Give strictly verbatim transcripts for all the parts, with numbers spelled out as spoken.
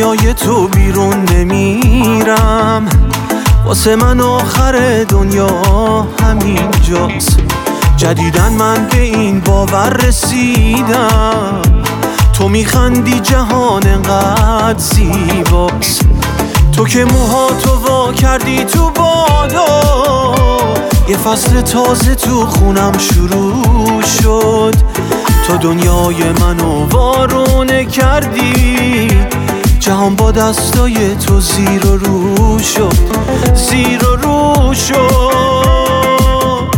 جای تو بیرون نمیرم، واسه من آخر دنیا همینجاست. جدیدن من به این باور رسیدم، تو میخندی جهان انقدر زیباست. تو که موهاتو وا کردی تو بادا، یه فصل تازه تو خونم شروع شد. تو دنیای منو وارونه کردی، جهان با دستای تو زیر و رو شد، زیر و رو شد.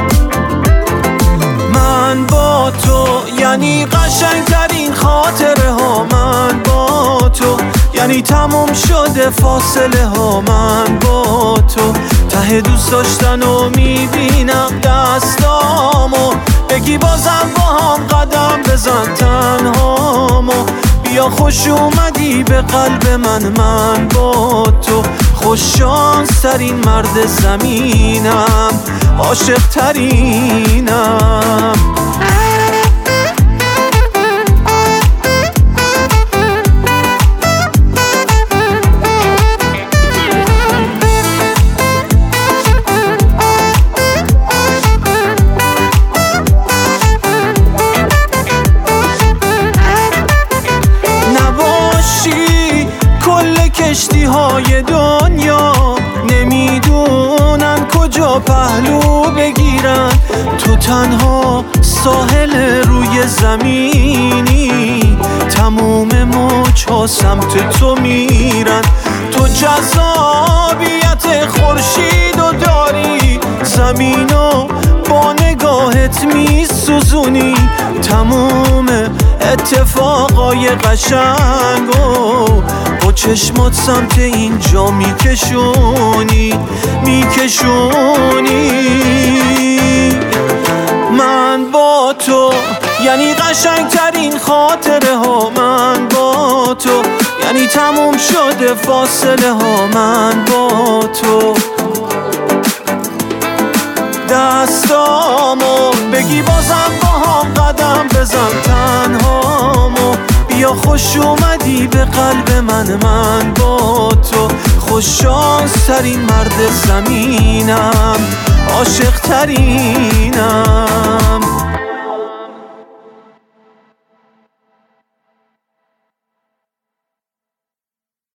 من با تو یعنی قشنگترین خاطره ها، من با تو یعنی تموم شده فاصله ها. من با تو ته دوست داشتنو میبینم دستامو، بگی بازم با هم قدم بزن تنهامو. بیا خوش اومدی به قلب من، من با تو خوش شانس ترین مرد زمینم، عاشق ترینم. کشتی های دنیا نمیدونن کجا پهلو بگیرن، تو تنها ساحل روی زمینی، تموم موج‌ها سمت تو میرن. تو جذابیت خورشیدو داری، زمینو با نگاهت میسوزونی، تموم اتفاقای قشنگو با چشمات سمت اینجا میکشونی میکشونی. من با تو یعنی قشنگترین خاطره ها، من با تو یعنی تموم شده فاصله ها. من با تو دستامو بگی بازم با هم قدم بزن تنهامو. بیا خوش اومدی به قلب من، من با تو خوش شانس ترین مرد زمینم، عاشق ترینم.